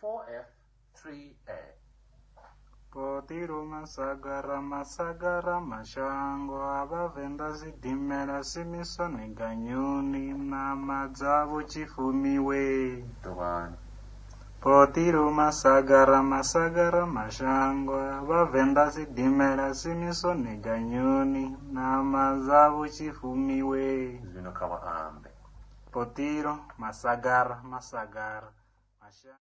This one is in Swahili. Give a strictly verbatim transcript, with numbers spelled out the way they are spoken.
four F three A. Potiro masagara masagara mashango abavenda zidimera simisoni ganyuni nama dzavo chifumiwe. Tuan. Potiro masagara masagara mashango abavenda zidimera simisoni ganyuni nama dzavo chifumiwe. Zvino kama ambe. Potiro masagara masagara mashango